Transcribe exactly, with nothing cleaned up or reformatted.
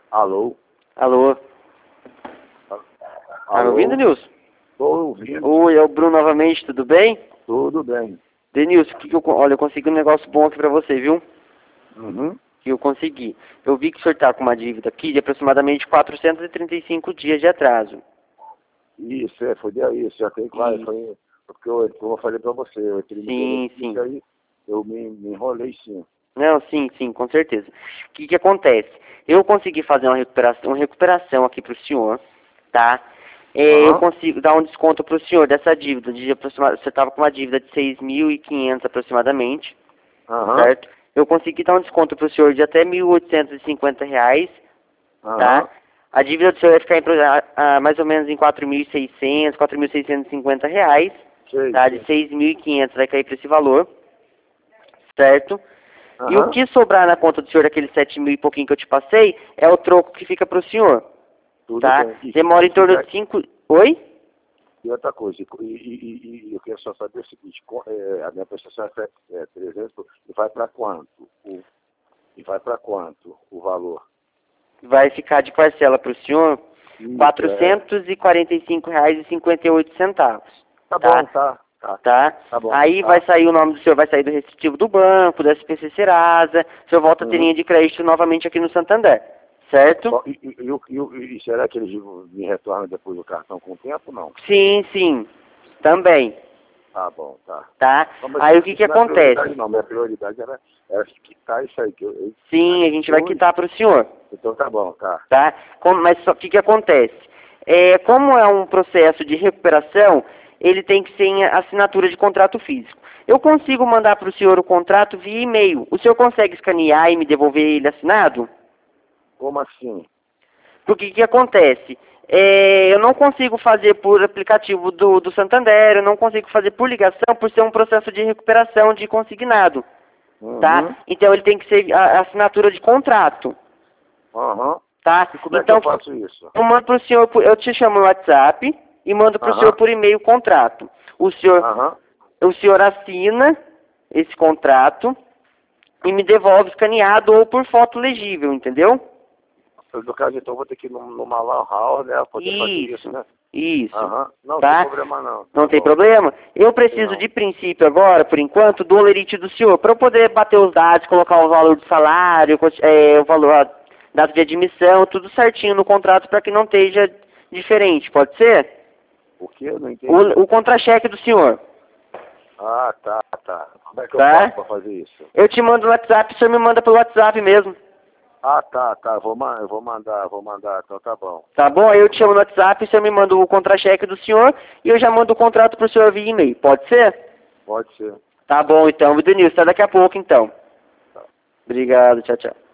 Alô? Alô? Tá me ouvindo, Nilson? Estou ouvindo. Oi, é o Bruno novamente, tudo bem? Tudo bem. Denilson, que que eu, olha, eu consegui um negócio bom aqui pra você, viu? Uhum. Que eu consegui. Eu vi que o senhor tá com uma dívida aqui de aproximadamente quatrocentos e trinta e cinco dias de atraso. Isso, é, foi daí, isso já tem claro, foi porque eu, como eu falei para você, eu Sim, sim. Aí, eu me, me enrolei sim. Não, sim, sim, com certeza. O que que acontece? Eu consegui fazer uma recuperação, uma recuperação aqui pro senhor, tá? É, Uhum. Eu consigo dar um desconto pro senhor dessa dívida, de aproximadamente, você estava com uma dívida de seis mil e quinhentos aproximadamente, Uhum. certo? Eu consegui dar um desconto pro senhor de até mil oitocentos e cinquenta reais, Uhum. tá? A dívida do senhor vai ficar em, pro- a- a- mais ou menos em quatro mil e seiscentos, quatro mil seiscentos e cinquenta reais, Sei, tá? sei. De seis mil e quinhentos vai cair para esse valor, certo? E o Uhum. que sobrar na conta do senhor, daqueles sete mil e pouquinho que eu te passei, é o troco que fica pro senhor, Tudo tá? bem. E- Demora em e torno fica- de cinco... Oi? E outra coisa, e, e, e- e eu queria só saber o seguinte, co- é, a minha prestação é, é trezentos, e vai para quanto? O, e vai para quanto o valor? Vai ficar de parcela pro senhor Isso, quatrocentos e quarenta e cinco reais e cinquenta e oito centavos, Tá tá? bom, tá. Tá, Tá? tá bom. Aí tá. vai sair o nome do senhor, vai sair do restritivo do banco, da S P C Serasa, o senhor volta a ter Uhum. linha de crédito novamente aqui no Santander, certo? Bom, e, e, e, o- e, o- e será que eles me retornam depois do cartão com o tempo? Não. Sim, sim, também, Tá bom, tá. tá? Não, mas Aí o que que isso não é prioridade, acontece? não. Minha prioridade era, era quitar isso aí. Que eu, eu, Sim, a gente vai quitar pro senhor, Então tá bom, tá. tá? Como- mas só o que que acontece? É, como é um processo de recuperação, ele tem que ser em assinatura de contrato físico. Eu consigo mandar para o senhor o contrato via e-mail. O senhor consegue escanear e me devolver ele assinado? Como assim? Porque o que acontece? É, eu não consigo fazer por aplicativo do, do Santander, eu não consigo fazer por ligação por ser um processo de recuperação de consignado, Uhum. tá? Então ele tem que ser a, a assinatura de contrato, Uhum. tá? E como é Então que eu faço isso? eu mando pro senhor, por- eu te chamo no WhatsApp e mando pro Aham. senhor por e-mail o contrato. O senhor, Aham. o senhor assina esse contrato e me devolve escaneado ou por foto legível, entendeu? No caso, então, eu vou ter que ir num- numa lan house, né? Pra poder fazer isso, Isso, né? isso. Aham. Não, Tá? não tem problema não. Não Tá tem bom. problema? Eu preciso Não. de princípio agora, por enquanto, do olerite do senhor, para eu poder bater os dados, colocar o valor do salário, co- é, o valor, a data de admissão, tudo certinho no contrato para que não esteja diferente, pode ser? O que? Eu não entendi. O, o contra-cheque do senhor, Ah, tá, tá. Como é que eu tá? faço pra fazer isso? Eu te mando no WhatsApp, o senhor me manda pelo WhatsApp mesmo, Ah, tá, tá. Vou, ma eu vou mandar, vou mandar. Então tá bom. tá bom? Aí eu te chamo no WhatsApp, o senhor me manda o contra-cheque do senhor e eu já mando o contrato pro senhor via e-mail, pode ser? Pode ser. Tá bom então, Denilson, até daqui a pouco então. Tá. Obrigado, tchau, tchau.